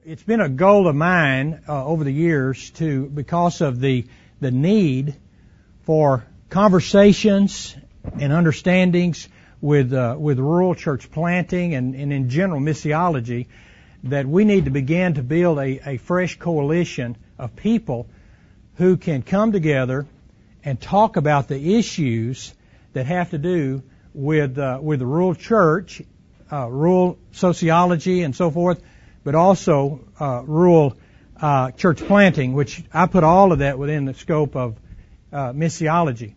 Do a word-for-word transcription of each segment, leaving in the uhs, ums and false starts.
it's been a goal of mine uh, over the years to, because of the the need for conversations and understandings with uh, with rural church planting and, and in general missiology, that we need to begin to build a, a fresh coalition of people who can come together and talk about the issues that have to do with uh, with the rural church, uh, rural sociology and so forth, but also uh, rural uh, church planting, which I put all of that within the scope of uh, missiology.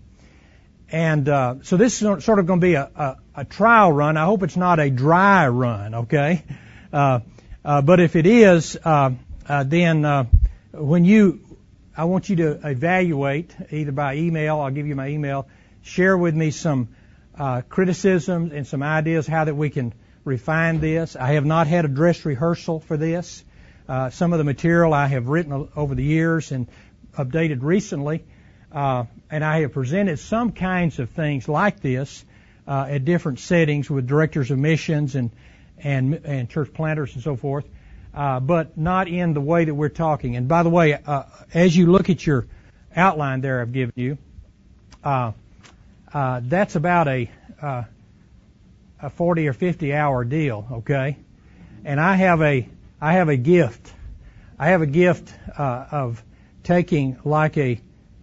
And uh, so this is sort of going to be a, a, a trial run. I hope it's not a dry run, okay? Uh, uh, but if it is, uh, uh, then uh, when you, I want you to evaluate either by email. I'll give you my email. Share with me some uh, criticisms and some ideas how that we can refine this. I have not had a dress rehearsal for this. Uh, some of the material I have written over the years and updated recently. Uh, and I have presented some kinds of things like this uh, at different settings with directors of missions and and, and church planters and so forth, uh, but not in the way that we're talking. And by the way, uh, as you look at your outline there I've given you, uh, uh, that's about a uh, a forty or fifty hour deal, okay? And I have a I have a gift. I have a gift uh, of taking like a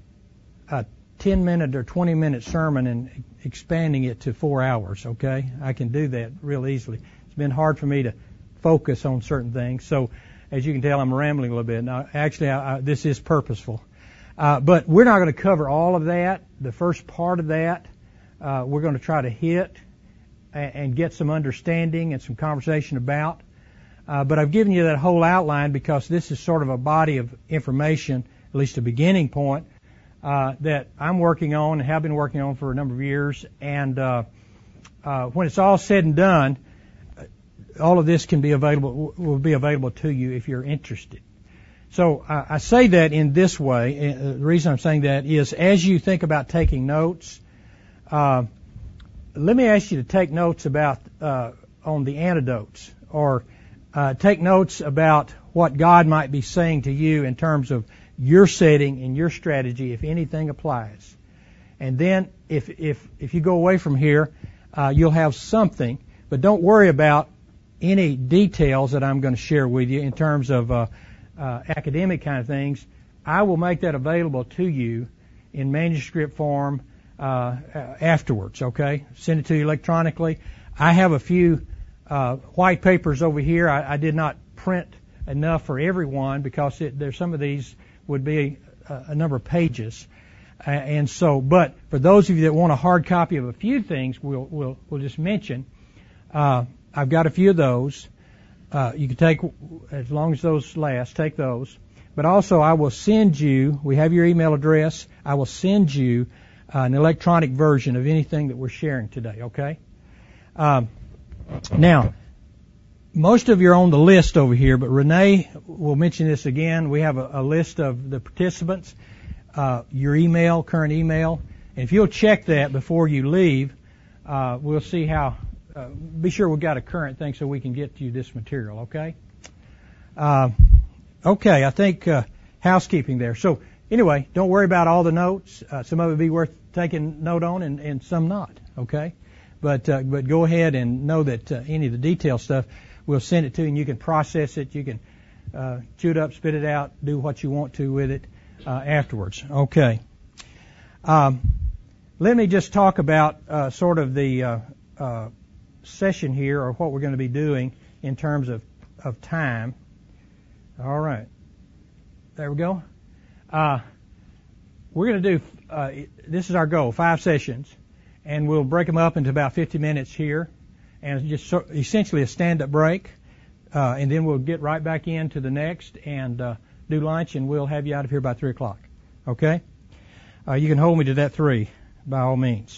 a ten minute or twenty minute sermon and expanding it to four hours, okay? I can do that real easily. It's been hard for me to focus on certain things. So, as you can tell, I'm rambling a little bit. Now, actually, I, I, this is purposeful. Uh, but we're not going to cover all of that. The first part of that, uh, we're going to try to hit and, and get some understanding and some conversation about. Uh, but I've given you that whole outline because this is sort of a body of information, at least a beginning point, Uh, that I'm working on and have been working on for a number of years. And uh, uh, when it's all said and done, all of this can be available, will be available to you if you're interested. So uh, I say that in this way. Uh, the reason I'm saying that is as you think about taking notes, uh, let me ask you to take notes about uh, on the antidotes, or uh, take notes about what God might be saying to you in terms of your setting and your strategy, if anything applies. And then if if if you go away from here, uh, you'll have something, but don't worry about any details that I'm going to share with you in terms of uh, uh, academic kind of things. I will make that available to you in manuscript form uh, afterwards, okay? Send it to you electronically. I have a few uh, white papers over here. I, I did not print enough for everyone because it, there's some of these would be a, a number of pages. Uh, and so, but for those of you that want a hard copy of a few things, we'll, we'll, we'll just mention, uh, I've got a few of those. Uh, you can take, as long as those last, take those. But also I will send you, we have your email address, I will send you uh, an electronic version of anything that we're sharing today, okay? Um, now, most of you are on the list over here, but Renee will mention this again. We have a, a list of the participants, uh, your email, current email. And if you'll check that before you leave, uh, we'll see how, uh, be sure we've got a current thing so we can get you this material, okay? Uh, okay, I think uh, housekeeping there. So anyway, don't worry about all the notes. Uh, some of it would be worth taking note on and, and some not, okay? But, uh, but go ahead and know that uh, any of the detailed stuff, we'll send it to you, and you can process it. You can uh, chew it up, spit it out, do what you want to with it uh, afterwards. Okay. Um, let me just talk about uh, sort of the uh, uh, session here, or what we're going to be doing in terms of, of time. All right. There we go. Uh, we're going to do, uh, this is our goal, five sessions, and we'll break them up into about fifty minutes here. And just so, essentially a stand-up break, uh, and then we'll get right back into the next and uh, do lunch, and we'll have you out of here by three o'clock. Okay? Uh, you can hold me to that three, by all means.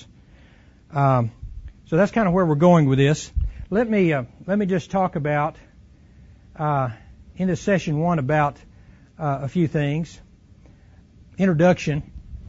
Um, so that's kind of where we're going with this. Let me uh, let me just talk about uh, in this session one about uh, a few things. Introduction.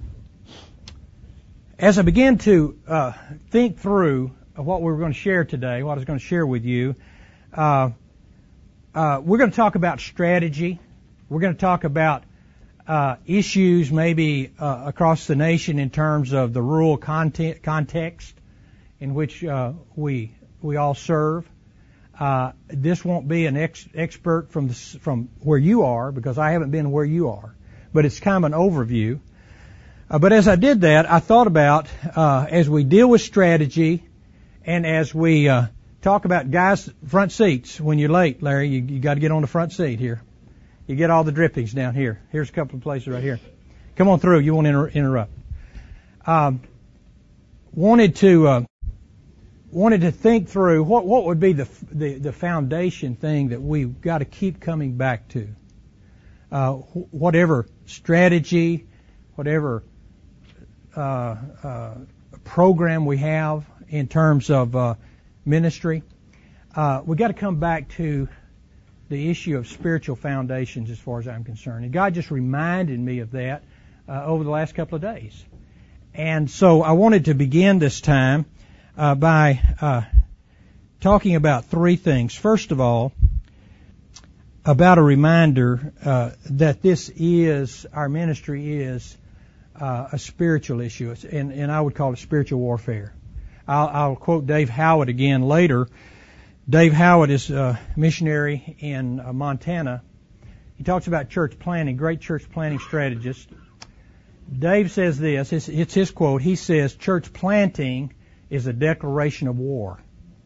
As I begin to uh, think through of what we were going to share today, what I was going to share with you, uh, uh, we're going to talk about strategy. We're going to talk about uh, issues maybe uh, across the nation in terms of the rural content, context in which uh, we we all serve. Uh, this won't be an ex- expert from the, from where you are, because I haven't been where you are, but it's kind of an overview. Uh, but as I did that, I thought about uh, as we deal with strategy, and as we uh, talk about guys front seats. When you're late, Larry, you, you got to get on the front seat here. You get all the drippings down here. Here's a couple of places right here. Come on through. You won't inter- interrupt. Um, wanted to. Uh, wanted to think through what, what would be the, the, the foundation thing that we've got to keep coming back to. Uh, wh- whatever strategy, whatever uh, uh, program we have in terms of uh, ministry, uh, we've got to come back to the issue of spiritual foundations as far as I'm concerned. And God just reminded me of that uh, over the last couple of days. And so I wanted to begin this time Uh, by uh, talking about three things. First of all, about a reminder uh, that this is, our ministry is uh, a spiritual issue, and, and I would call it spiritual warfare. I'll, I'll quote Dave Howard again later. Dave Howard is a missionary in uh, Montana. He talks about church planting, great church planting strategist. Dave says this, it's, it's his quote, he says, church planting is a declaration of war.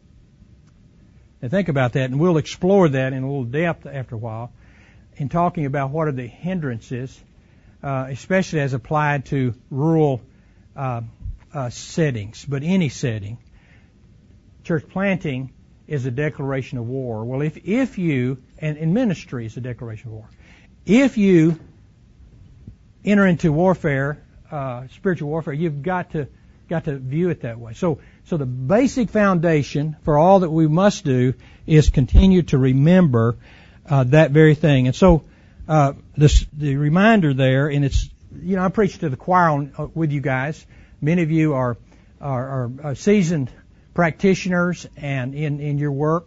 Now think about that, and we'll explore that in a little depth after a while in talking about what are the hindrances, uh, especially as applied to rural uh, uh, settings, but any setting. Church planting is a declaration of war. Well, if, if you, and in ministry is a declaration of war, if you enter into warfare, uh, spiritual warfare, you've got to got to view it that way. So, so the basic foundation for all that we must do is continue to remember uh, that very thing. And so, uh, this, the reminder there, and it's, you know, I preach to the choir on, uh, with you guys. Many of you are are, are seasoned practitioners and in in your work.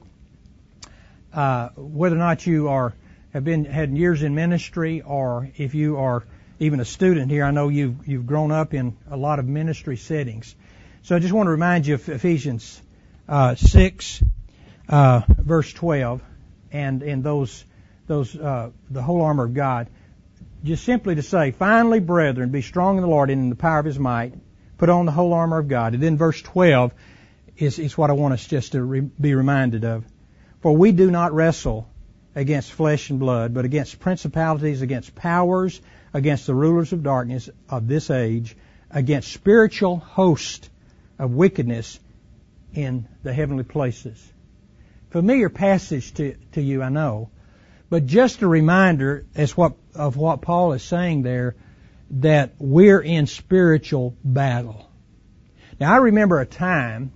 Uh, whether or not you are have been had years in ministry, or if you are even a student here, I know you've, you've grown up in a lot of ministry settings. So I just want to remind you of Ephesians uh, six, uh, verse twelve, and in those, those uh, the whole armor of God. Just simply to say, finally, brethren, be strong in the Lord and in the power of His might. Put on the whole armor of God. And then verse twelve is, is what I want us just to re- be reminded of. For we do not wrestle against flesh and blood, but against principalities, against powers, against the rulers of darkness of this age, against spiritual hosts of wickedness in the heavenly places. Familiar passage to, to you, I know, but just a reminder as what of what Paul is saying there, that we're in spiritual battle. Now, I remember a time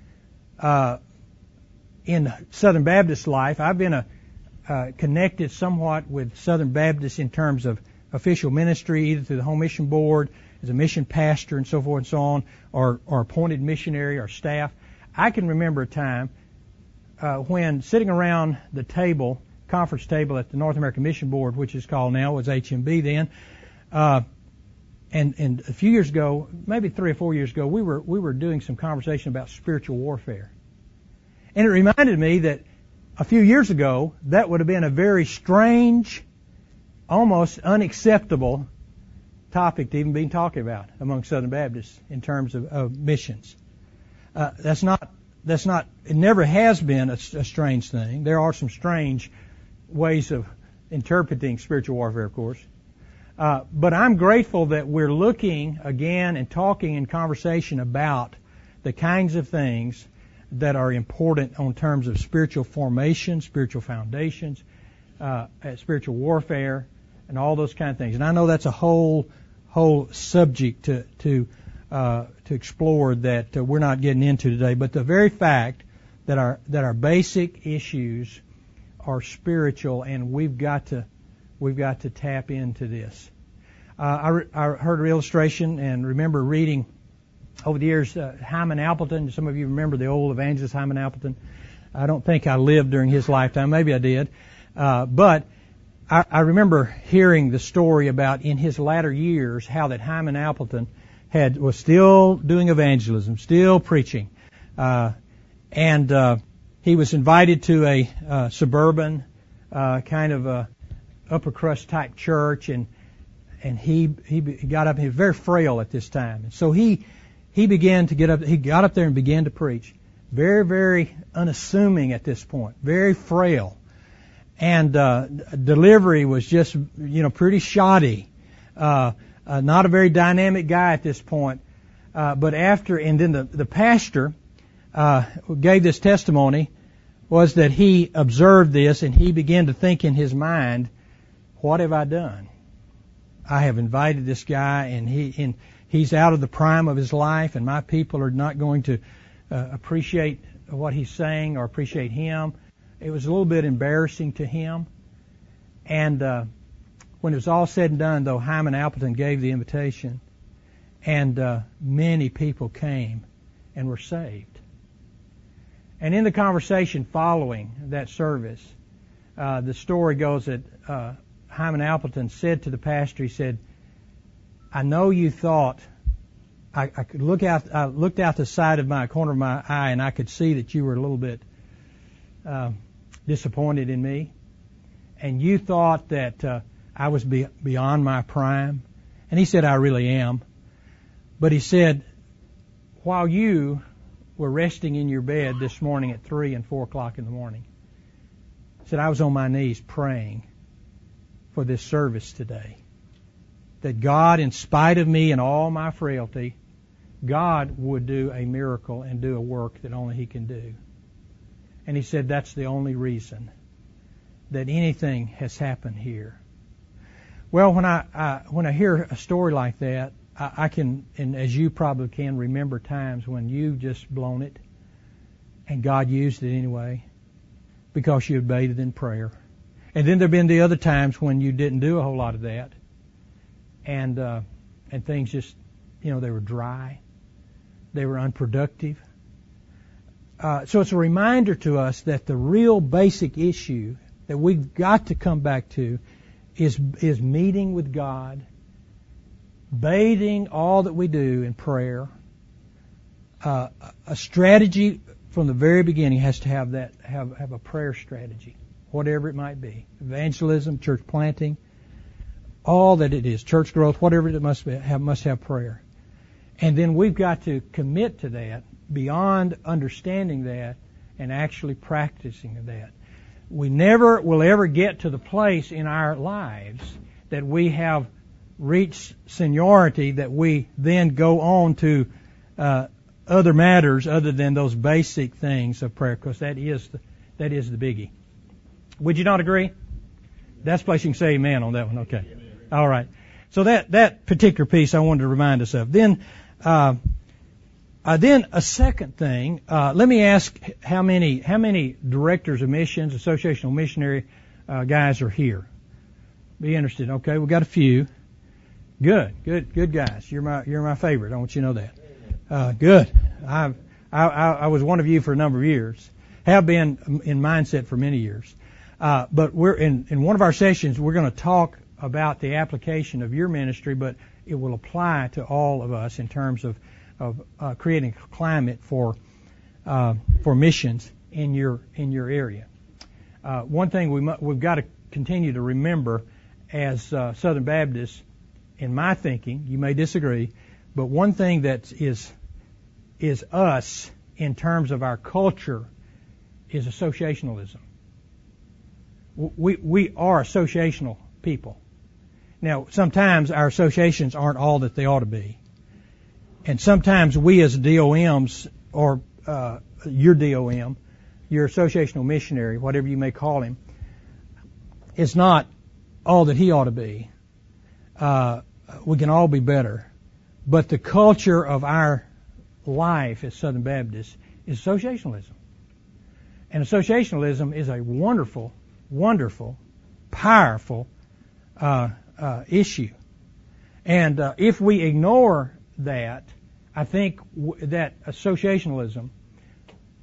uh, in Southern Baptist life. I've been a, uh, connected somewhat with Southern Baptists in terms of official ministry, either through the Home Mission Board, as a mission pastor and so forth and so on, or, or appointed missionary or staff. I can remember a time uh, when sitting around the table, conference table at the North American Mission Board, which is called now, was H M B then, uh, and, and a few years ago, maybe three or four years ago, we were we were doing some conversation about spiritual warfare. And it reminded me that a few years ago, that would have been a very strange, almost unacceptable topic to even be talking about among Southern Baptists in terms of, of missions. Uh, that's not, that's not, it never has been a, a strange thing. There are some strange ways of interpreting spiritual warfare, of course. Uh, but I'm grateful that we're looking again and talking in conversation about the kinds of things that are important on terms of spiritual formation, spiritual foundations, uh, spiritual warfare, and all those kind of things. And I know that's a whole whole subject to to uh, to explore that uh, we're not getting into today. But the very fact that our that our basic issues are spiritual, and we've got to we've got to tap into this. Uh, I, re- I heard an illustration and remember reading over the years uh, Hyman Appleton. Some of you remember the old evangelist Hyman Appleton. I don't think I lived during his lifetime. Maybe I did. Uh, but I, I remember hearing the story about in his latter years how that Hyman Appleton had was still doing evangelism, still preaching, uh, and uh, he was invited to a uh, suburban uh, kind of a upper crust type church, and and he he got up. He was very frail at this time, and so he he began to get up. He got up there and began to preach. Very very unassuming at this point, very frail, and uh, delivery was just you know pretty shoddy. Uh, uh, not a very dynamic guy at this point. Uh, but after, and then the the pastor uh, who gave this testimony was that he observed this and he began to think in his mind, what have I done? I have invited this guy, and he and he's out of the prime of his life, and my people are not going to uh, appreciate what he's saying or appreciate him. It was a little bit embarrassing to him. And uh, when it was all said and done, though, Hyman Appleton gave the invitation, and uh, many people came and were saved. And in the conversation following that service, uh, the story goes that uh, Hyman Appleton said to the pastor, he said, I know you thought, I, I could look out, I looked out the side of my, corner of my eye, and I could see that you were a little bit uh, disappointed in me. And you thought that uh, I was be, beyond my prime. And he said, I really am. But he said, while you were resting in your bed this morning at three and four o'clock in the morning, he said, I was on my knees praying for this service today. That God, in spite of me and all my frailty, God would do a miracle and do a work that only He can do. And he said, that's the only reason that anything has happened here. Well, when I, I when I hear a story like that, I, I can, and as you probably can, remember times when you just blown it, and God used it anyway, because you obeyed it in prayer. And then there have been the other times when you didn't do a whole lot of that, and uh, and things just, you know, they were dry, they were unproductive. Uh, so it's a reminder to us that the real basic issue that we've got to come back to is is meeting with God, bathing all that we do in prayer. Uh, a strategy from the very beginning has to have that have have a prayer strategy, whatever it might be, evangelism, church planting, all that it is, church growth, whatever it must be, have must have prayer. And then we've got to commit to that beyond understanding that and actually practicing that. We never will ever get to the place in our lives that we have reached seniority that we then go on to uh, other matters other than those basic things of prayer, because that is the, that is the biggie. Would you not agree? That's the place you can say amen on that one. Okay. All right. So that, that particular piece I wanted to remind us of. Then, uh, uh, then a second thing, uh, let me ask how many, how many directors of missions, associational missionary, uh, guys are here? Be interested. Okay. We've got a few. Good, good, good guys. You're my, you're my favorite. I want you to know that. Uh, good. I've, I, I, I was one of you for a number of years. Have been in mindset for many years. Uh, but we're in, in one of our sessions, we're going to talk about the application of your ministry, but it will apply to all of us in terms of, of uh, creating a climate for uh, for missions in your in your area. Uh, one thing we mu- we've got to continue to remember as uh, Southern Baptists, in my thinking, you may disagree, but one thing that is is us in terms of our culture is associationalism. We we are associational people. Now, sometimes our associations aren't all that they ought to be. And sometimes we as D O Ms, or uh, your D O M, your associational missionary, whatever you may call him, is not all that he ought to be. Uh, we can all be better. But the culture of our life as Southern Baptists is associationalism. And associationalism is a wonderful, wonderful, powerful uh, uh, issue. And uh, if we ignore that, I think w- that associationalism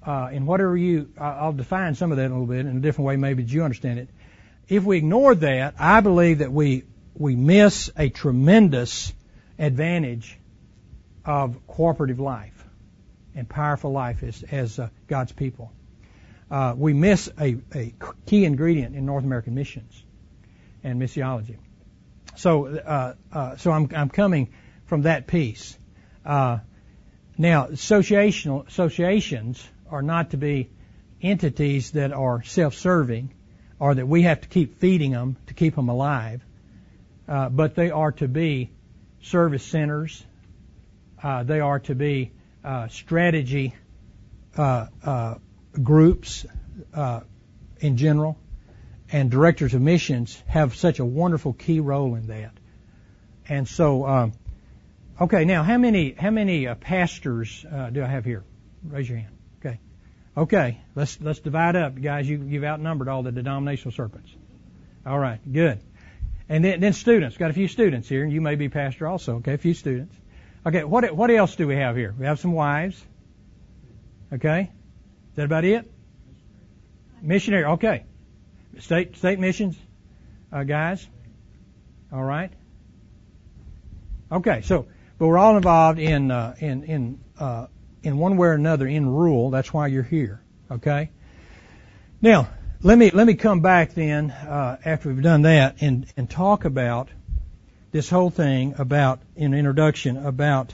uh, in whatever you, I'll define some of that a little bit in a different way maybe that you understand it. If we ignore that, I believe that we, we miss a tremendous advantage of cooperative life and powerful life as, as uh, God's people. Uh, we miss a, a key ingredient in North American missions and missiology. So, uh, uh, so I'm, I'm coming from that piece. Uh, now, associational, associations are not to be entities that are self-serving or that we have to keep feeding them to keep them alive, uh, but they are to be service centers. Uh, they are to be uh, strategy uh, uh, groups uh, in general, and directors of missions have such a wonderful key role in that. And so, uh, okay, now how many how many uh, pastors uh, do I have here? Raise your hand. Okay, okay, let's let's divide up, guys. You you've outnumbered all the denominational serpents. All right, good. And then, then students. Got a few students here, and you may be pastor also. Okay, a few students. Okay, what what else do we have here? We have some wives. Okay. Is that about it? Missionary. Okay. State state missions, uh, guys. All right. Okay. So, but we're all involved in uh, in in uh, in one way or another in rule. That's why you're here. Okay. Now, let me let me come back then uh, after we've done that and and talk about this whole thing about in introduction about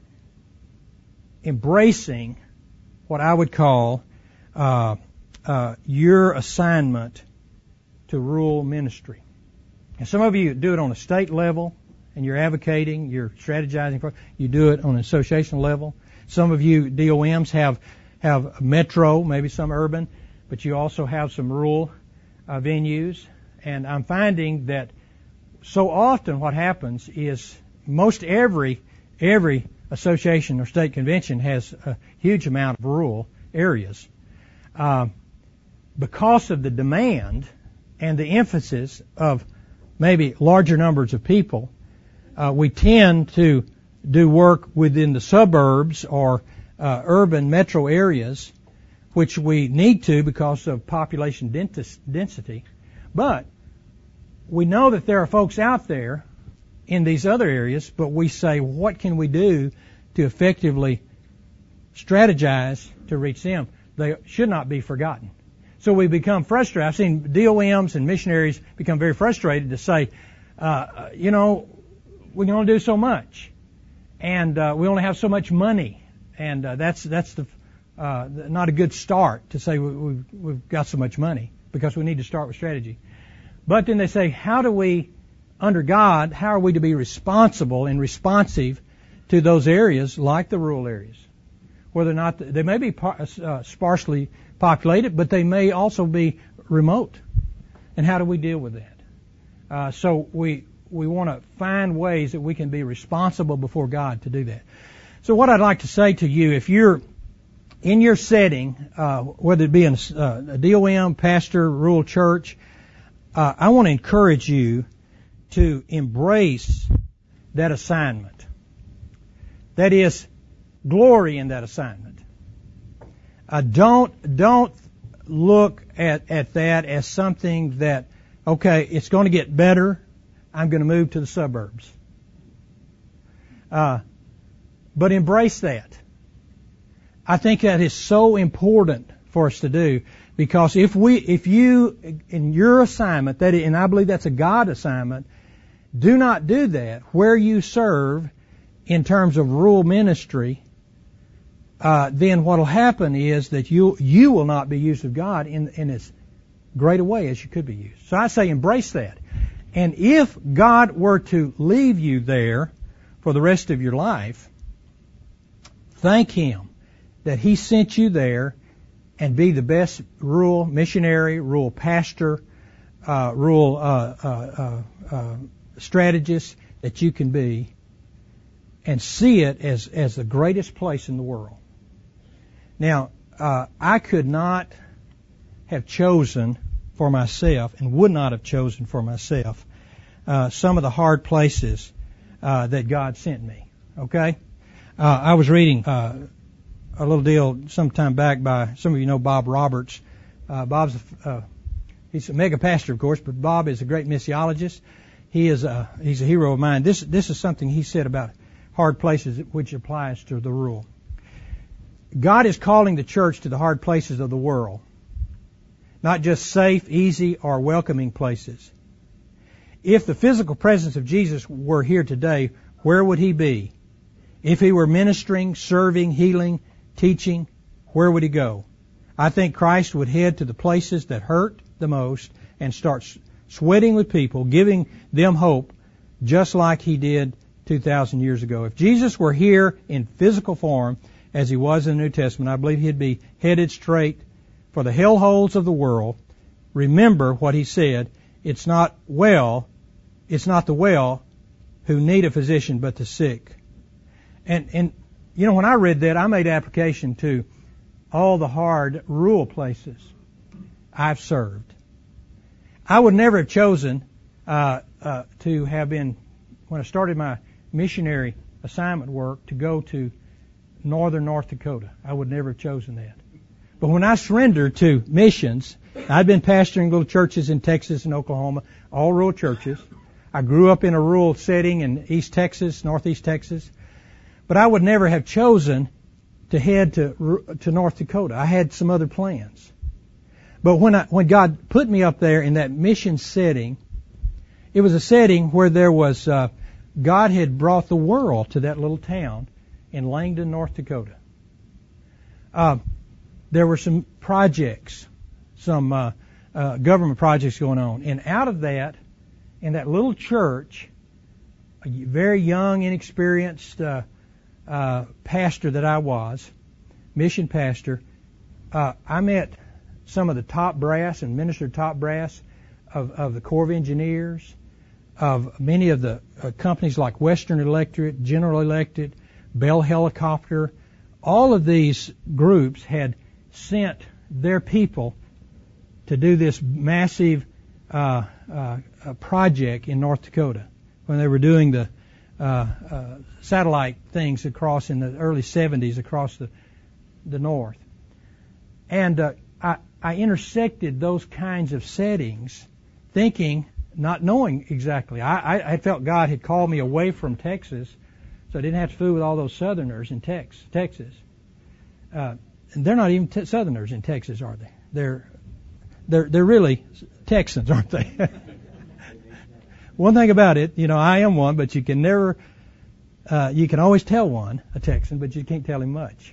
embracing what I would call uh, uh, your assignment to rural ministry. And some of you do it on a state level, and you're advocating, you're strategizing for it. You do it on an associational level. Some of you D O Ms have have metro, maybe some urban, but you also have some rural uh, venues. And I'm finding that so often what happens is most every every association or state convention has a huge amount of rural areas. Uh, because of the demand and the emphasis of maybe larger numbers of people, uh, we tend to do work within the suburbs or uh, urban metro areas, which we need to because of population density. But we know that there are folks out there in these other areas, but we say, what can we do to effectively strategize to reach them? They should not be forgotten. So we become frustrated. I've seen D O Ms and missionaries become very frustrated to say, uh, you know, we can only do so much, and uh, we only have so much money, and uh, that's that's the uh, not a good start to say we, we've, we've got so much money, because we need to start with strategy. But then they say, how do we, under God, how are we to be responsible and responsive to those areas like the rural areas? Whether or not they may be uh, sparsely populated, but they may also be remote. And how do we deal with that? Uh, so we we want to find ways that we can be responsible before God to do that. So what I'd like to say to you, if you're in your setting, uh, whether it be in a, uh, a D O M, pastor, rural church, uh, I want to encourage you to embrace that assignment. That is, glory in that assignment. Uh, don't don't look at, at that as something that, okay, it's going to get better, I'm going to move to the suburbs. Uh, but embrace that. I think that is so important for us to do, because if we, if you, in your assignment, that, and I believe that's a God assignment, do not do that where you serve in terms of rural ministry. Uh, then what will happen is that you you will not be used of God in in as great a way as you could be used. So I say embrace that. And if God were to leave you there for the rest of your life, thank Him that He sent you there, and be the best rural missionary, rural pastor, uh, rural uh, uh, uh, uh, strategist that you can be, and see it as as the greatest place in the world. Now, uh, I could not have chosen for myself, and would not have chosen for myself, uh, some of the hard places uh, that God sent me. Okay, uh, I was reading uh, a little deal sometime back by, some of you know Bob Roberts. Uh, Bob's, uh, he's a mega pastor, of course, but Bob is a great missiologist. He is a, he's a hero of mine. This, this is something he said about hard places, which applies to the rule. God is calling the church to the hard places of the world, not just safe, easy, or welcoming places. If the physical presence of Jesus were here today, where would he be? If he were ministering, serving, healing, teaching, where would he go? I think Christ would head to the places that hurt the most and start sweating with people, giving them hope, just like he did two thousand years ago. If Jesus were here in physical form, as he was in the New Testament, I believe he'd be headed straight for the hellholes of the world. Remember what he said, it's not well, it's not the well who need a physician, but the sick. And, and, you know, when I read that, I made application to all the hard rural places I've served. I would never have chosen, uh, uh, to have been, when I started my missionary assignment work, to go to northern North Dakota. I would never have chosen that. But when I surrendered to missions, I'd been pastoring little churches in Texas and Oklahoma, all rural churches. I grew up in a rural setting in East Texas, Northeast Texas. But I would never have chosen to head to to North Dakota. I had some other plans. But when I, when God put me up there in that mission setting, it was a setting where there was, uh, God had brought the world to that little town in Langdon, North Dakota. Uh, there were some projects, some uh, uh, government projects going on. And out of that, in that little church, a very young, inexperienced uh, uh, pastor that I was, mission pastor, uh, I met some of the top brass and ministered top brass of, of the Corps of Engineers, of many of the uh, companies like Western Electric, General Electric, Bell Helicopter. All of these groups had sent their people to do this massive uh, uh, project in North Dakota when they were doing the uh, uh, satellite things across in the early seventies across the the north. And uh, I, I intersected those kinds of settings, thinking, not knowing exactly. I, I, I felt God had called me away from Texas, so I didn't have to fool with all those Southerners in Tex, Texas. Uh, and they're not even te- Southerners in Texas, are they? They're they're they're really Texans, aren't they? One thing about it, you know, I am one, but you can never, uh, you can always tell one a Texan, but you can't tell him much.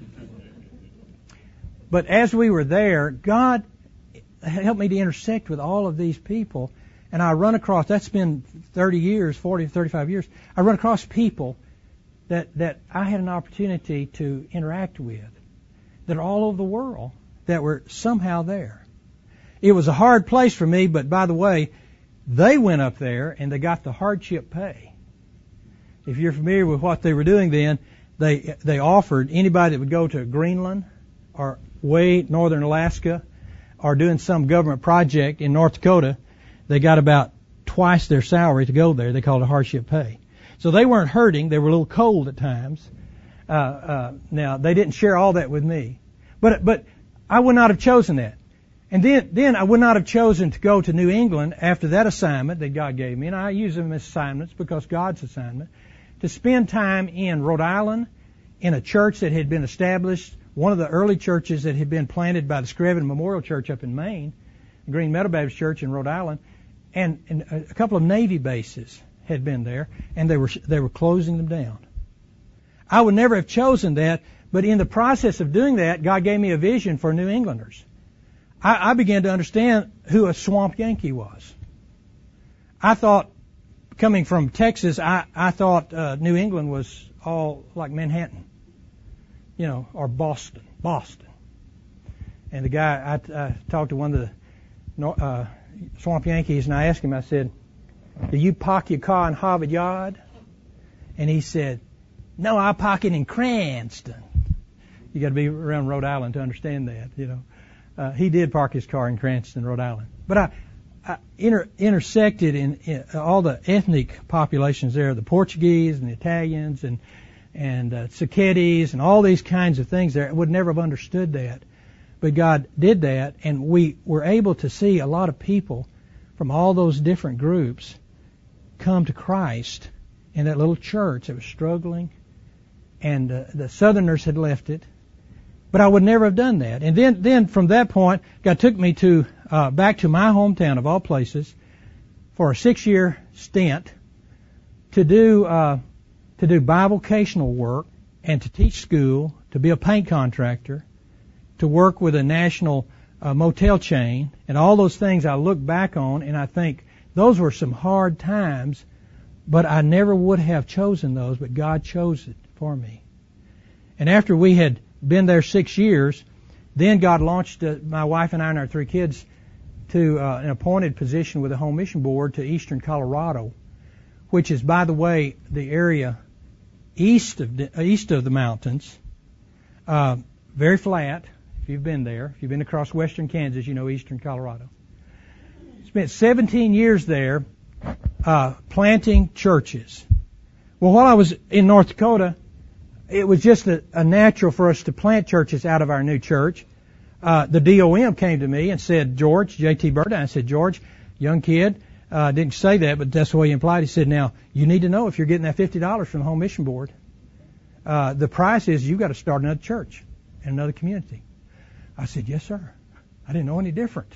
But as we were there, God helped me to intersect with all of these people, and I run across, that's been thirty years, forty, thirty-five years, I run across people that, that I had an opportunity to interact with that are all over the world that were somehow there. It was a hard place for me, but by the way, they went up there and they got the hardship pay. If you're familiar with what they were doing then, they they offered anybody that would go to Greenland or way northern Alaska or doing some government project in North Dakota, they got about twice their salary to go there. They called it hardship pay. So they weren't hurting. They were a little cold at times. Uh, uh, now, they didn't share all that with me. But but I would not have chosen that. And then, then I would not have chosen to go to New England after that assignment that God gave me, and I use them as assignments because God's assignment, to spend time in Rhode Island in a church that had been established, one of the early churches that had been planted by the Screven Memorial Church up in Maine, Green Meadow Baptist Church in Rhode Island, and, and a couple of Navy bases had been there, and they were they were closing them down. I would never have chosen that, but in the process of doing that, God gave me a vision for New Englanders. I, I began to understand who a swamp Yankee was. I thought, coming from Texas, I, I thought uh, New England was all like Manhattan, you know, or Boston, Boston. And the guy, I, I talked to one of the uh, swamp Yankees, and I asked him, I said, do you park your car in Harvard Yard? And he said, no, I park it in Cranston. You got to be around Rhode Island to understand that, you know. Uh, he did park his car in Cranston, Rhode Island. But I, I inter, intersected in, in all the ethnic populations there, the Portuguese and the Italians and and uh, cicadas and all these kinds of things there. I would never have understood that. But God did that, and we were able to see a lot of people from all those different groups come to Christ in that little church that was struggling, and uh, the Southerners had left it. But I would never have done that. And then, then from that point, God took me to uh, back to my hometown of all places for a six-year stint to do uh, to do bivocational work and to teach school, to be a paint contractor, to work with a national uh, motel chain, and all those things I look back on, and I think those were some hard times, but I never would have chosen those, but God chose it for me. And after we had been there six years, then God launched uh, my wife and I and our three kids to uh, an appointed position with the Home Mission Board to eastern Colorado, which is, by the way, the area east of the, east of the mountains, uh, very flat. If you've been there, if you've been across western Kansas, you know eastern Colorado. Spent seventeen years there uh, planting churches. Well, while I was in North Dakota, it was just a, a natural for us to plant churches out of our new church. Uh, the D O M came to me and said, George, J T Burdine, I said, George, young kid, uh, didn't say that, but that's the way he implied. He said, now, you need to know if you're getting that fifty dollars from the Home Mission Board, uh, the price is you've got to start another church in another community. I said, yes, sir. I didn't know any different.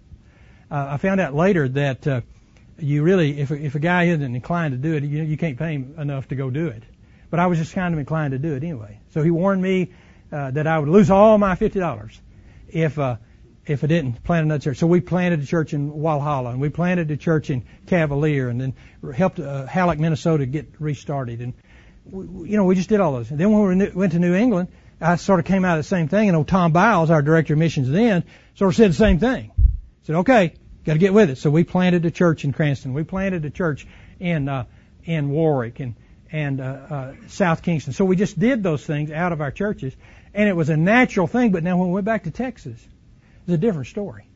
Uh, I found out later that uh, you really, if, if a guy isn't inclined to do it, you, you can't pay him enough to go do it. But I was just kind of inclined to do it anyway. So he warned me uh, that I would lose all my fifty dollars if uh, if I didn't plant another church. So we planted a church in Walhalla, and we planted a church in Cavalier, and then helped uh, Halleck, Minnesota get restarted. And, we, you know, we just did all those. And then when we went to New England, I sort of came out of the same thing, and old Tom Biles, our director of missions then, sort of said the same thing. He said, okay, got to get with it. So we planted a church in Cranston. We planted a church in uh, in Warwick, and and uh, uh, South Kingston. So we just did those things out of our churches, and it was a natural thing. But now when we went back to Texas, it's a different story.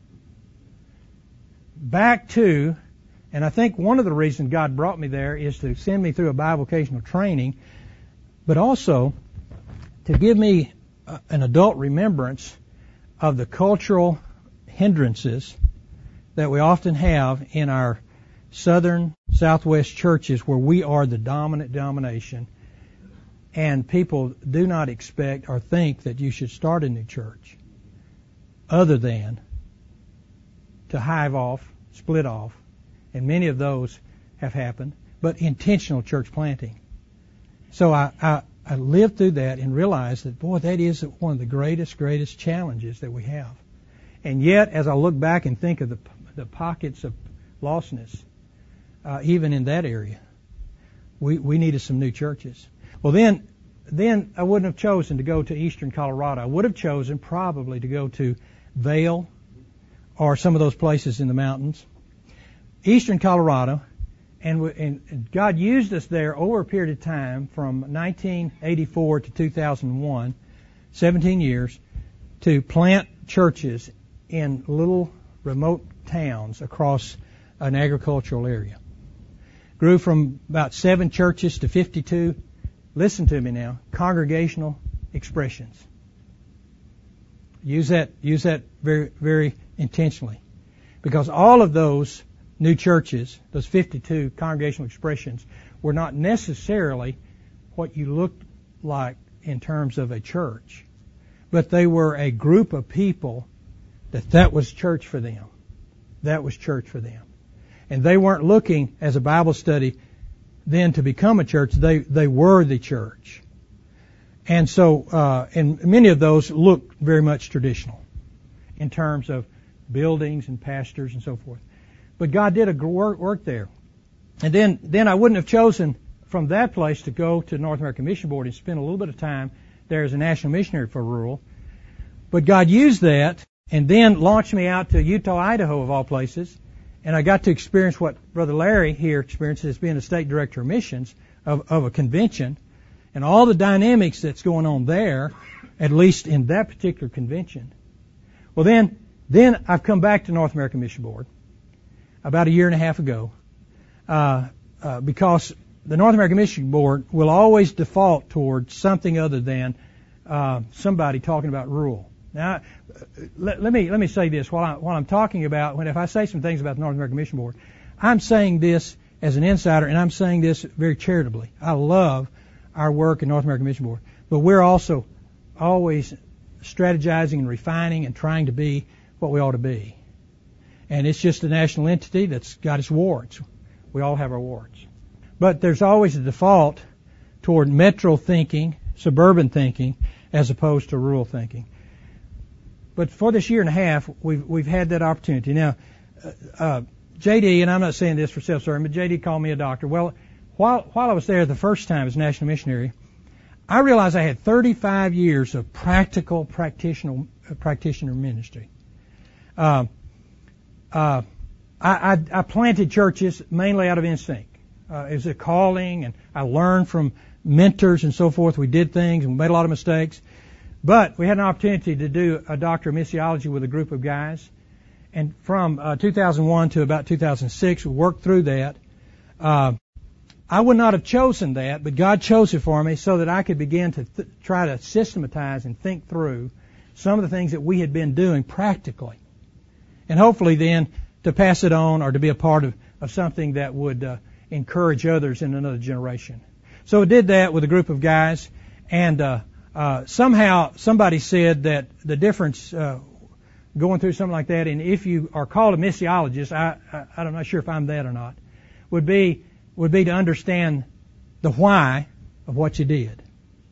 Back to, and I think one of the reasons God brought me there is to send me through a bivocational training, but also to give me uh, an adult remembrance of the cultural hindrances that we often have in our southern, southwest churches where we are the dominant denomination, and people do not expect or think that you should start a new church other than to hive off, split off, and many of those have happened, but intentional church planting. So I, I, I lived through that and realized that, boy, that is one of the greatest, greatest challenges that we have. And yet, as I look back and think of the, the pockets of lostness, Uh, even in that area, we we needed some new churches. Well, then, then I wouldn't have chosen to go to eastern Colorado. I would have chosen probably to go to Vail or some of those places in the mountains. Eastern Colorado, and, we, and God used us there over a period of time from nineteen eighty-four to two thousand one, seventeen years, to plant churches in little remote towns across an agricultural area. Grew from about seven churches to fifty-two. Listen to me now. Congregational expressions. Use that, use that very, very intentionally. Because all of those new churches, those fifty-two congregational expressions, were not necessarily what you looked like in terms of a church. But they were a group of people that that was church for them. That was church for them. And they weren't looking as a Bible study then to become a church. They they were the church. And so, uh, and many of those looked very much traditional in terms of buildings and pastors and so forth. But God did a work, work there. And then, then I wouldn't have chosen from that place to go to North American Mission Board and spend a little bit of time there as a national missionary for rural. But God used that and then launched me out to Utah, Idaho, of all places. And I got to experience what Brother Larry here experiences as being a state director of missions of, of a convention, and all the dynamics that's going on there, at least in that particular convention. Well, then, then I've come back to North American Mission Board about a year and a half ago, uh, uh, because the North American Mission Board will always default toward something other than uh, somebody talking about rule. Now, let, let me let me say this while, I, while I'm talking about when if I say some things about the North American Mission Board, I'm saying this as an insider, and I'm saying this very charitably. I love our work in North American Mission Board, but we're also always strategizing and refining and trying to be what we ought to be. And it's just a national entity that's got its wards. We all have our wards. But there's always a default toward metro thinking, suburban thinking, as opposed to rural thinking. But for this year and a half, we've we've had that opportunity. Now, uh, uh, J D, and I'm not saying this for self-serving, but J D called me a doctor. Well, while while I was there the first time as national missionary, I realized I had thirty-five years of practical practitioner uh, practitioner ministry. Uh, uh, I, I, I planted churches mainly out of instinct. Uh, it was a calling, and I learned from mentors and so forth. We did things and we made a lot of mistakes. But we had an opportunity to do a doctor of missiology with a group of guys. And from uh, two thousand one to about two thousand six, we worked through that. Uh, I would not have chosen that, but God chose it for me so that I could begin to th- try to systematize and think through some of the things that we had been doing practically. And hopefully then to pass it on or to be a part of, of something that would uh, encourage others in another generation. So I did that with a group of guys, and uh, uh, somehow somebody said that the difference uh, going through something like that, and if you are called a missiologist, I, I, I'm not sure if I'm that or not, would be would be to understand the why of what you did.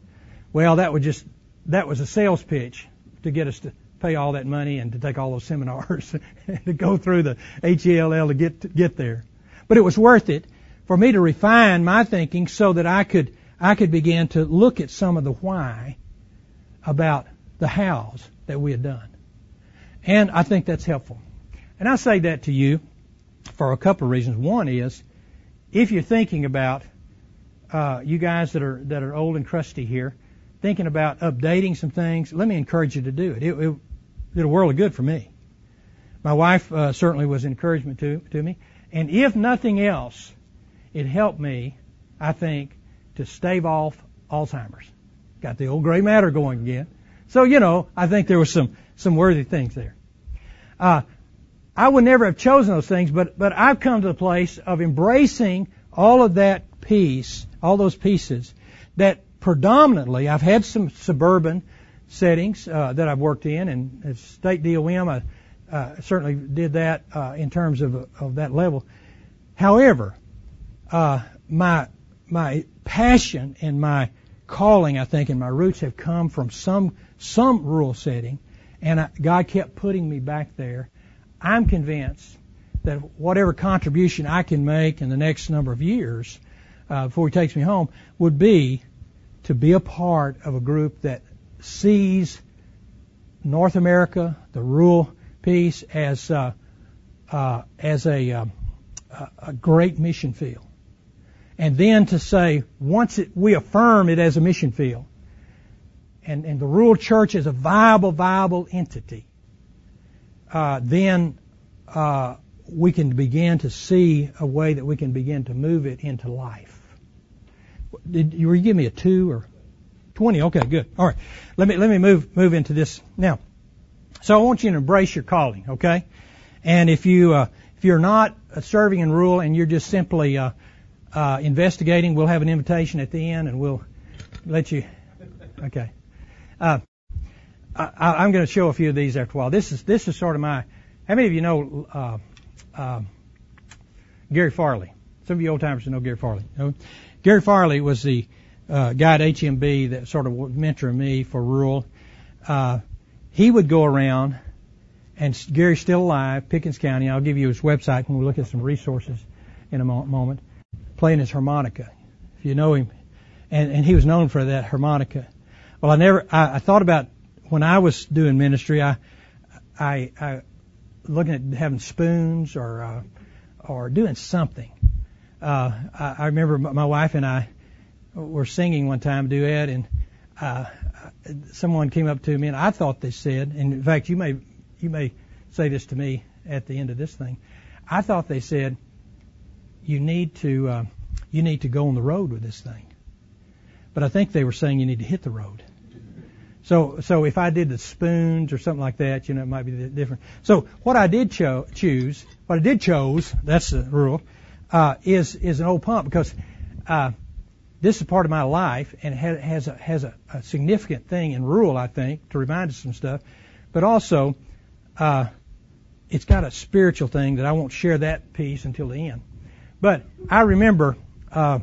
Well, that would just that was a sales pitch to get us to pay all that money and to take all those seminars to go through the H E L L to get to get there. But it was worth it for me to refine my thinking so that I could I could begin to look at some of the why about the hows that we had done. And I think that's helpful. And I say that to you for a couple of reasons. One is, if you're thinking about uh, you guys that are that are old and crusty here, thinking about updating some things, let me encourage you to do it. It, it did a world of good for me. My wife uh, certainly was an encouragement to to me. And if nothing else, it helped me, I think, to stave off Alzheimer's. Got the old gray matter going again. So, you know, I think there was some, some worthy things there. Uh, I would never have chosen those things, but, but I've come to the place of embracing all of that piece, all those pieces, that predominantly, I've had some suburban settings uh, that I've worked in, and as state D O M, I uh, certainly did that uh, in terms of, of that level. However, uh, my my passion and my calling, I think, and my roots have come from some some rural setting, and I, God kept putting me back there. I'm convinced that whatever contribution I can make in the next number of years uh, before He takes me home would be to be a part of a group that sees North America, the rural piece, as uh, uh, as a, uh, a great mission field. And then to say, once it, we affirm it as a mission field, and, and the rural church is a viable, viable entity, uh, then uh, we can begin to see a way that we can begin to move it into life. Did you, were you give me a two or twenty? Okay, good. All right, let me let me move move into this now. So I want you to embrace your calling, okay? And if you uh, if you're not serving in rural and you're just simply uh, Uh, investigating, we'll have an invitation at the end, and we'll let you. Okay, uh, I, I'm going to show a few of these after a while. This is this is sort of my. How many of you know uh, uh, Gary Farley? Some of you old timers know Gary Farley. No? Gary Farley was the uh, guy at H M B that sort of mentored me for rural. Uh, he would go around, and Gary's still alive, Pickens County. I'll give you his website when we look at some resources in a mo- moment. Playing his harmonica, if you know him, and, and he was known for that harmonica. Well, I never, I, I thought about when I was doing ministry, I, I, I looking at having spoons or, uh, or doing something. Uh, I, I remember my wife and I were singing one time, duet, and uh, someone came up to me, and I thought they said, and in fact, you may, you may say this to me at the end of this thing. I thought they said, you need to uh, you need to go on the road with this thing. But I think they were saying you need to hit the road. So, so if I did the spoons or something like that, you know, it might be different. So what I did cho- choose, what I did chose, that's the rule, uh, is, is an old pump because, uh, this is part of my life and it has, has a, has a, a significant thing in rural, I think, to remind us of some stuff. But also, uh, it's got a spiritual thing that I won't share that piece until the end. But I remember, uh,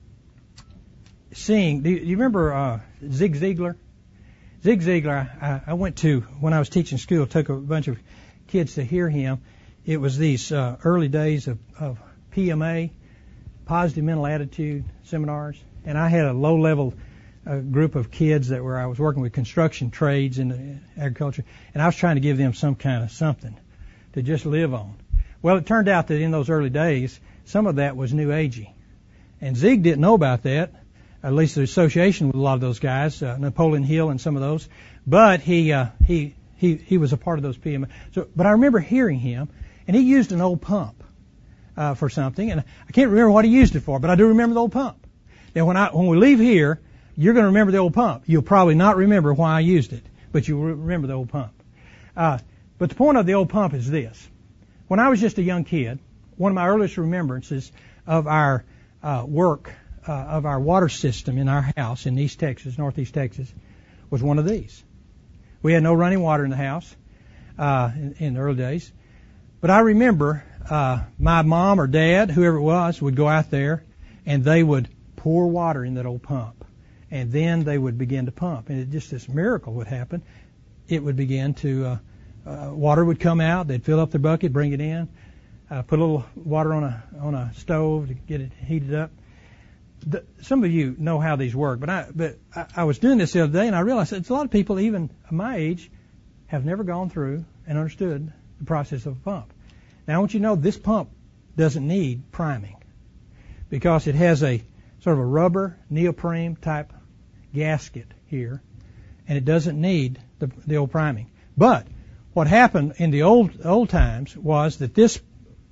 seeing, do you, do you remember, uh, Zig Ziglar? Zig Ziglar, I, I went to, when I was teaching school, took a bunch of kids to hear him. It was these, uh, early days of, of P M A, Positive Mental Attitude seminars. And I had a low level uh, group of kids that were, I was working with construction trades in agriculture. And I was trying to give them some kind of something to just live on. Well, it turned out that in those early days, some of that was New Agey. And Zig didn't know about that, at least the association with a lot of those guys, uh, Napoleon Hill and some of those. But he, uh, he, he, he was a part of those P M A. So, but I remember hearing him, and he used an old pump, uh, for something. And I can't remember what he used it for, but I do remember the old pump. Now, when I, when we leave here, you're going to remember the old pump. You'll probably not remember why I used it, but you'll remember the old pump. Uh, But the point of the old pump is this. When I was just a young kid, one of my earliest remembrances of our uh, work, uh, of our water system in our house in East Texas, Northeast Texas, was one of these. We had no running water in the house uh, in, in the early days. But I remember uh, my mom or dad, whoever it was, would go out there and they would pour water in that old pump. And then they would begin to pump. And it, just this miracle would happen. It would begin to... Uh, Uh, water would come out. They'd fill up their bucket, bring it in, uh, put a little water on a on a stove to get it heated up. The, some of you know how these work, but I but I, I was doing this the other day, and I realized that a lot of people, even my age, have never gone through and understood the process of a pump. Now, I want you to know this pump doesn't need priming because it has a sort of a rubber neoprene type gasket here, and it doesn't need the, the old priming, but what happened in the old old times was that this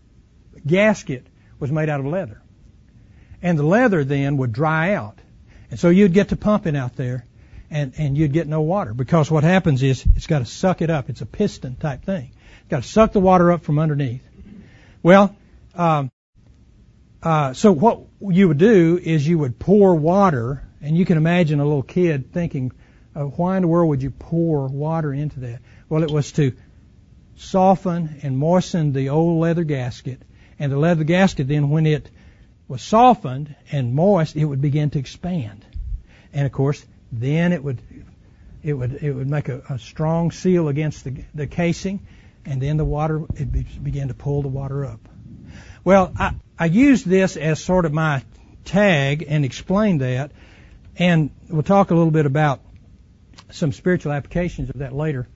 gasket was made out of leather. And the leather then would dry out. And so you'd get to pumping out there and, and you'd get no water because what happens is it's got to suck it up. It's a piston type thing. It's got to suck the water up from underneath. Well, um, uh, so what you would do is you would pour water, and you can imagine a little kid thinking, uh, why in the world would you pour water into that? Well, it was to soften and moisten the old leather gasket. And the leather gasket then, when it was softened and moist, it would begin to expand. And of course, then it would it would it would make a, a strong seal against the the casing, and then the water it be, began to pull the water up. Well, I I used this as sort of my tag and explained that, and we'll talk a little bit about some spiritual applications of that later.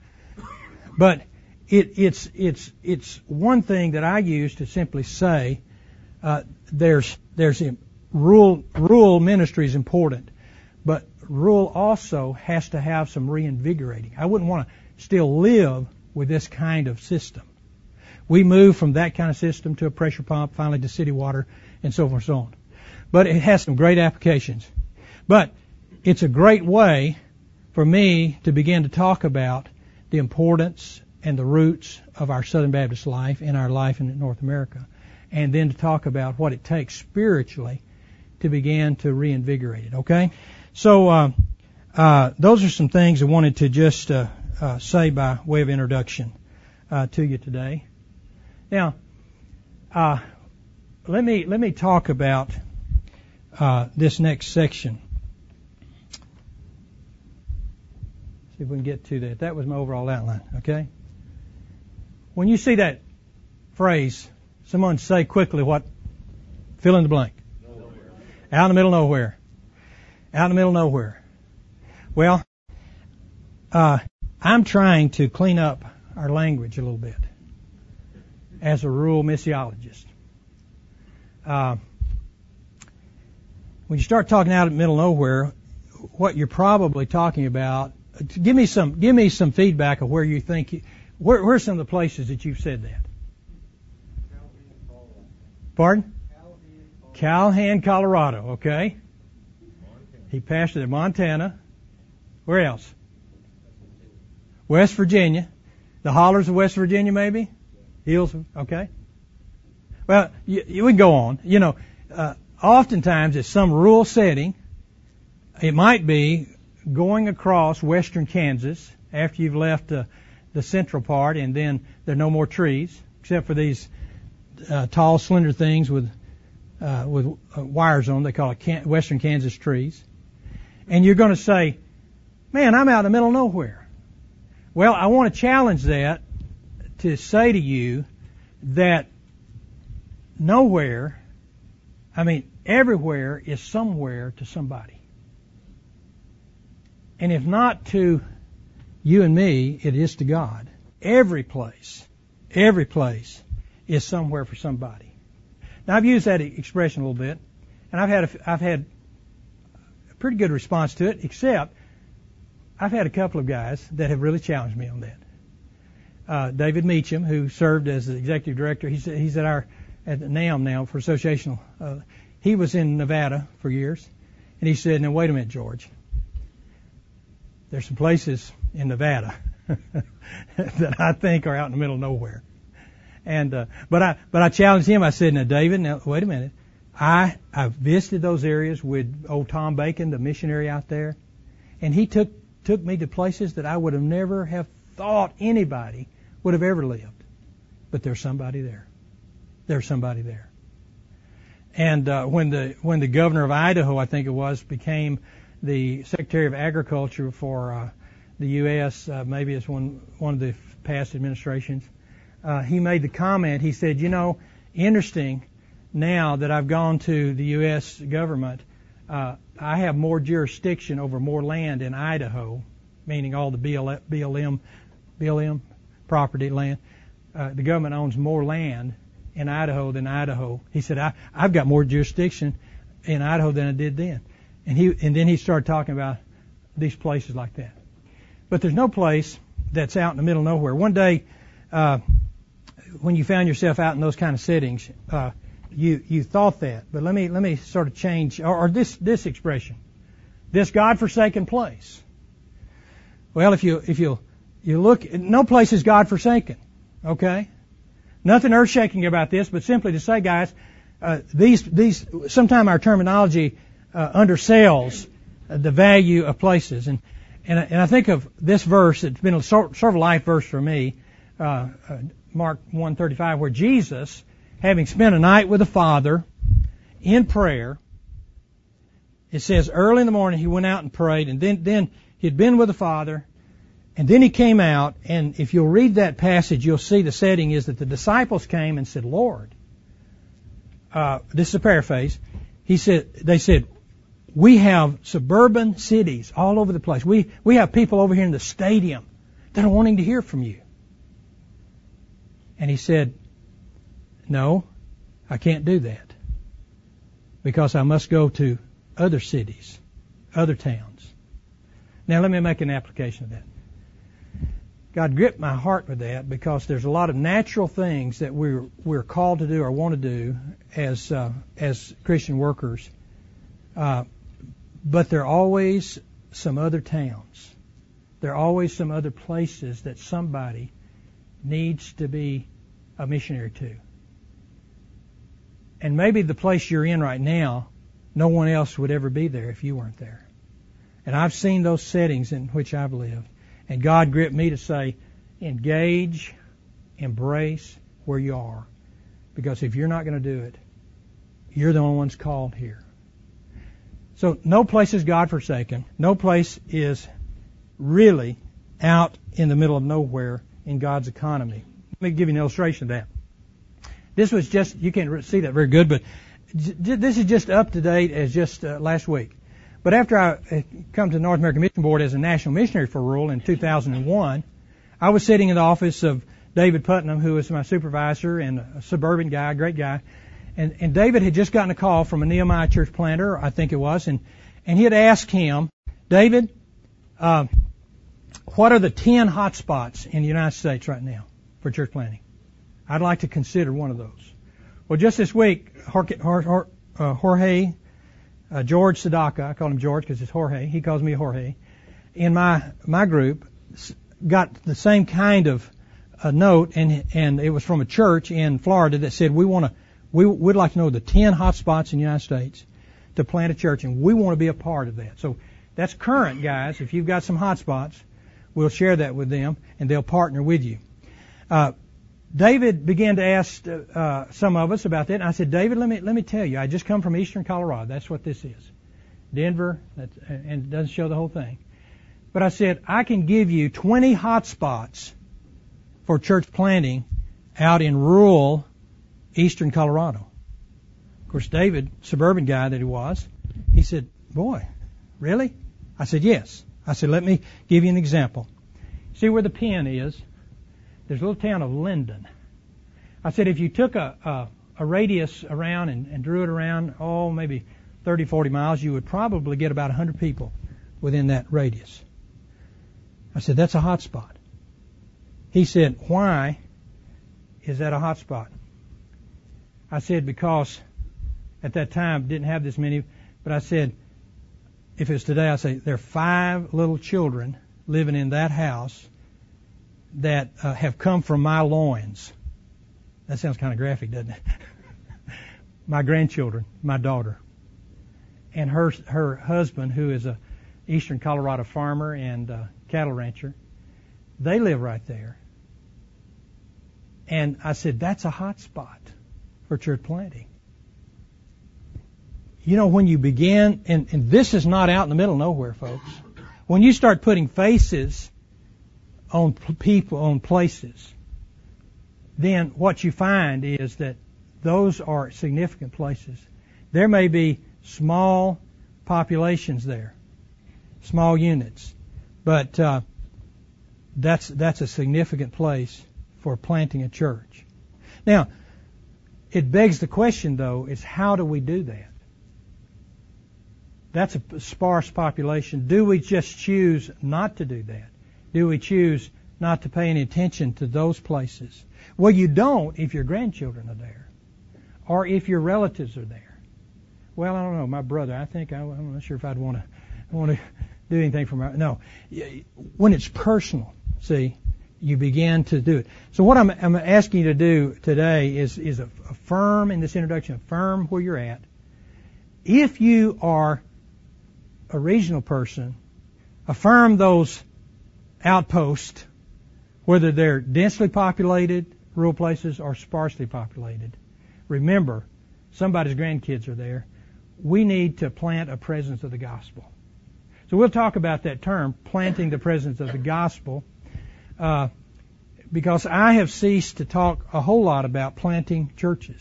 But it, it's it's it's one thing that I use to simply say uh, there's there's a, rural rural ministry is important, but rural also has to have some reinvigorating. I wouldn't want to still live with this kind of system. We moved from that kind of system to a pressure pump, finally to city water, and so forth and so on. But it has some great applications. But it's a great way for me to begin to talk about the importance and the roots of our Southern Baptist life and our life in North America, and then to talk about what it takes spiritually to begin to reinvigorate it, okay? So uh, uh, those are some things I wanted to just uh, uh, say by way of introduction uh, to you today. Now, uh, let me let me talk about uh, this next section. See if we can get to that. That was my overall outline, okay? When you see that phrase, someone say quickly what? Fill in the blank. Nowhere. Out in the middle of nowhere. Out in the middle of nowhere. Well, uh, I'm trying to clean up our language a little bit as a rural missiologist. Uh, when you start talking out in the middle of nowhere, what you're probably talking about, give me some, give me some feedback of where you think, you, where, where are some of the places that you've said that? Pardon? Calhoun, Colorado, okay? He pastored in Montana. Where else? West Virginia. The hollers of West Virginia, maybe? Hills, okay? Well, you, you, we can go on. You know, uh, oftentimes it's some rural setting. It might be going across western Kansas after you've left uh, the central part, and then there are no more trees, except for these uh, tall, slender things with uh, with uh, wires on them. They call it Can- western Kansas trees. And you're going to say, man, I'm out in the middle of nowhere. Well, I want to challenge that to say to you that nowhere, I mean, everywhere is somewhere to somebody. And if not to you and me, it is to God. Every place, every place is somewhere for somebody. Now, I've used that expression a little bit, and I've had a, I've had a pretty good response to it, except I've had a couple of guys that have really challenged me on that. Uh, David Meacham, who served as the executive director, he's, he's at our at NAM now for associational. Uh, he was in Nevada for years, and he said, "Now wait a minute, George. There's some places in Nevada that I think are out in the middle of nowhere." And uh, but I but I challenged him. I said, "Now, David, now wait a minute. I I visited those areas with old Tom Bacon, the missionary out there, and he took took me to places that I would have never have thought anybody would have ever lived. But there's somebody there. There's somebody there." And uh, when the when the governor of Idaho, I think it was, became the Secretary of Agriculture for uh, the U S, uh, maybe it's one one of the past administrations, uh, he made the comment. He said, "You know, interesting. Now that I've gone to the U S government, uh, I have more jurisdiction over more land in Idaho, meaning all the B L M, B L M property land. Uh, the government owns more land in Idaho than Idaho." He said, I, "I've got more jurisdiction in Idaho than I did then." And he and then he started talking about these places like that. But there's no place that's out in the middle of nowhere. One day, uh, when you found yourself out in those kind of settings, uh, you you thought that. But let me let me sort of change or, or this this expression, this God-forsaken place. Well, if you if you you look, no place is God-forsaken. Okay, nothing earth-shaking about this, but simply to say, guys, uh, these these sometimes our terminology uh, undersells uh, the value of places, and and and I think of this verse. It's been a sort, sort of a life verse for me, uh, uh, Mark one thirty-five, where Jesus, having spent a night with the Father in prayer, it says early in the morning he went out and prayed, and then then he'd been with the Father. And then he came out, and if you'll read that passage, you'll see the setting is that the disciples came and said, "Lord," uh, this is a paraphrase. He said, they said, "We have suburban cities all over the place. We we have people over here in the stadium that are wanting to hear from you." And he said, "No, I can't do that, because I must go to other cities, other towns." Now let me make an application of that. God gripped my heart with that, because there's a lot of natural things that we're we're called to do or want to do as uh, as Christian workers, uh, but there are always some other towns. There are always some other places that somebody needs to be a missionary to. And maybe the place you're in right now, no one else would ever be there if you weren't there. And I've seen those settings in which I've lived. And God gripped me to say, engage, embrace where you are. Because if you're not going to do it, you're the only ones called here. So no place is God-forsaken. No place is really out in the middle of nowhere in God's economy. Let me give you an illustration of that. This was just, you can't see that very good, but this is just up to date as just uh, last week. But after I come to the North American Mission Board as a national missionary for rural in two thousand one, I was sitting in the office of David Putnam, who was my supervisor and a suburban guy, a great guy. And, and David had just gotten a call from a Nehemiah church planter, I think it was, and, and he had asked him, "David, uh, what are the ten hot spots in the United States right now for church planting? I'd like to consider one of those." Well, just this week, uh, Jorge, uh, George Sadaka, I call him George because it's Jorge. He calls me Jorge. In my my group, got the same kind of uh, note, and and it was from a church in Florida that said we want to we would like to know the ten hot spots in the United States to plant a church, and we want to be a part of that. So that's current, guys. If you've got some hot spots, we'll share that with them, and they'll partner with you. Uh, David began to ask uh, some of us about that, and I said, David, let me let me tell you, I just come from eastern Colorado. That's what this is, Denver, that's, and it doesn't show the whole thing. But I said, I can give you twenty hot spots for church planting out in rural eastern Colorado. Of course, David, suburban guy that he was, he said, boy, really? I said, yes. I said, let me give you an example. See where the pen is? There's a little town of Linden. I said, if you took a, a, a radius around and, and drew it around, oh, maybe thirty, forty miles, you would probably get about one hundred people within that radius. I said, that's a hot spot. He said, why is that a hot spot? I said, because at that time didn't have this many, but I said, if it's today, I say there are five little children living in that house that uh, have come from my loins. That sounds kind of graphic, doesn't it? My grandchildren, my daughter, and her her husband, who is a eastern Colorado farmer and uh, cattle rancher. They live right there. And I said, that's a hot spot for church planting. You know, when you begin, and, and this is not out in the middle of nowhere, folks. When you start putting faces on people, on places, then what you find is that those are significant places. There may be small populations there, small units, but uh, that's that's a significant place for planting a church. Now, it begs the question, though, is how do we do that? That's a sparse population. Do we just choose not to do that? Do we choose not to pay any attention to those places? Well, you don't if your grandchildren are there, or if your relatives are there. Well, I don't know. My brother, I think I, I'm not sure if I'd want to want to do anything for my. No, when it's personal, see, you begin to do it. So what I'm, I'm asking you to do today is is affirm in this introduction, affirm where you're at. If you are a regional person, affirm those outposts, whether they're densely populated, rural places, or sparsely populated. Remember, somebody's grandkids are there. We need to plant a presence of the gospel. So we'll talk about that term, planting the presence of the gospel, uh, because I have ceased to talk a whole lot about planting churches.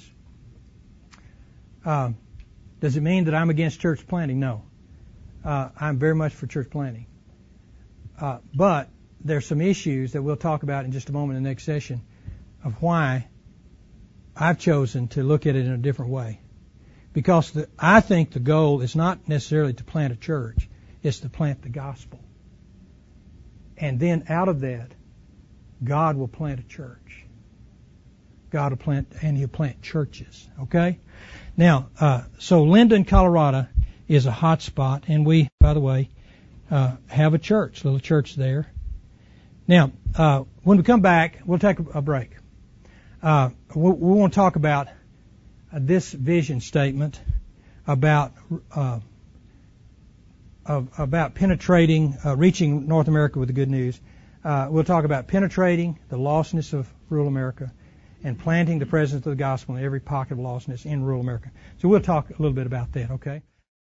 Uh, does it mean that I'm against church planting? No. Uh, I'm very much for church planting. Uh, but there's some issues that we'll talk about in just a moment in the next session of why I've chosen to look at it in a different way. Because the, I think the goal is not necessarily to plant a church, it's to plant the gospel. And then out of that, God will plant a church. God will plant, and He'll plant churches. Okay? Now, uh, so Linden, Colorado is a hot spot, and we, by the way, uh, have a church, little church there. Now, uh, when we come back, we'll take a, a break. Uh, we, we want to talk about uh, this vision statement about uh, of, about penetrating, uh, reaching North America with the good news. Uh, we'll talk about penetrating the lostness of rural America and planting the presence of the gospel in every pocket of lostness in rural America. So we'll talk a little bit about that, okay?